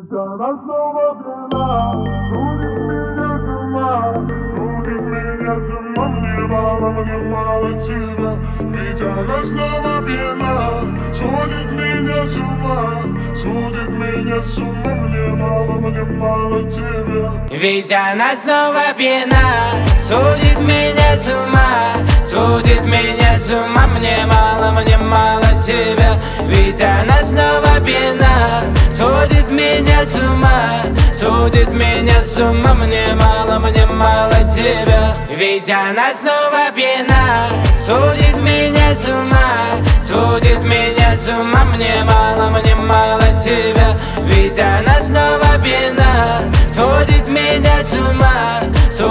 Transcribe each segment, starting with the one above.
она снова пьяна, сводит меня с ума, мне мало тебя. Ведь она снова пьяна, сводит меня с ума, мне мало тебя. Ведь она снова пьяна, сводит меня с ума, мне мало тебя. Ведь она снова пьяна, сводит меня с ума, мне мало тебя. Ведь она снова пьяна, сводит меня с ума, мне мало тебя. Ведь она снова пьяна, сводит меня с ума,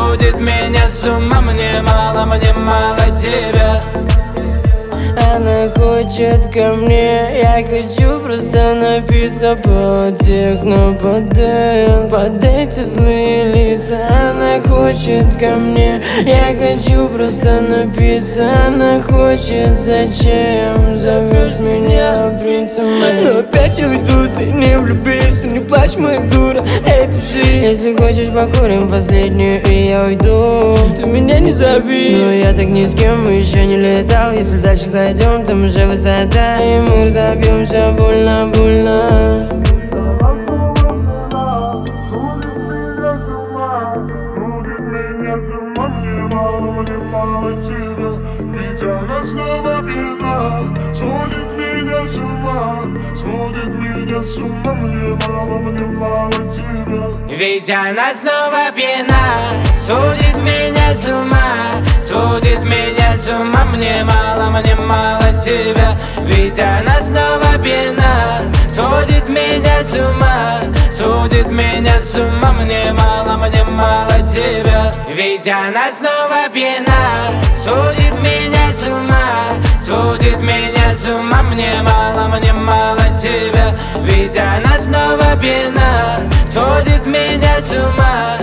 мне мало тебя. Она хочет ко мне, я хочу просто напиться под техно, под эти злые лица. Она хочет ко мне, я хочу просто напиться. Она хочет, зачем зовешь меня принцем? Но опять я уйду, ты не влюбись, ты не плачь, моя дура, это жизнь. Если хочешь, покурим последнюю, и я уйду. Ты меня не зови, но я так ни с кем еще не летал. Если дальше зайдем, там уже высота, и мы разобьемся больно. Ведь она снова пьяна, сводит меня с ума, мне мало тебя. Ведь она снова пьяна, сводит меня с ума, мне мало тебя. Ведь она снова пьяна, сводит меня с ума, мне мало тебя. Ведь она снова пьяна, сводит меня с ума, мне мало тебя. Ведь она снова пьяна, сводит меня с ума,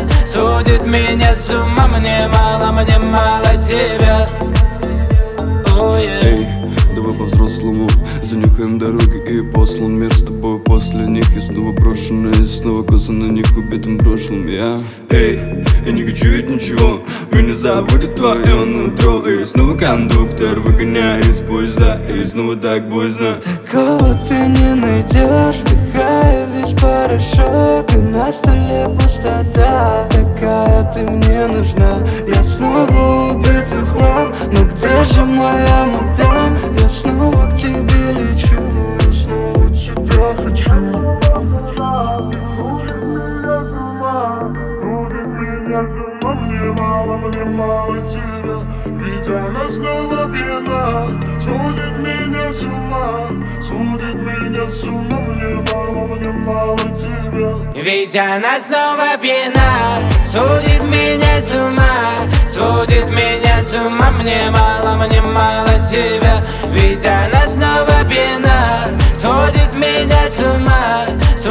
мне мало тебя. Эй, давай по-взрослому занюхаем дороги и послан мир с тобой после них. Я снова брошенный, и снова коса на них убитым прошлым. Эй, я не хочу ведь ничего, меня заводит твое нутро. И снова кондуктор выгоняет из поезда, и снова так боязно. Такого ты не найдешь, вдыхая весь порошок, и на столе пустота. Такая ты мне нужна, я снова убитый в хлам. Но где же моя мадам? Я снова к тебе лечу, я снова тебя хочу. Мне мало тебя. Ведь она снова пьяна, сводит меня с ума, мне мало тебя. Ведь она снова пьяна, сводит меня с ума, мне мало тебя. Ведь она снова пьяна, сводит меня с ума,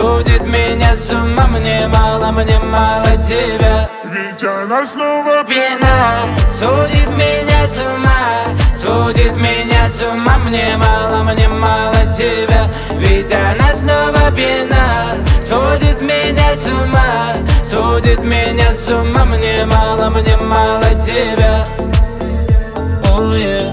мне мало тебя. Ведь она снова Пьяна, сводит меня с ума, мне мало тебя. Ведь она снова пьяна, сводит меня с ума, мне мало тебя. Oh yeah.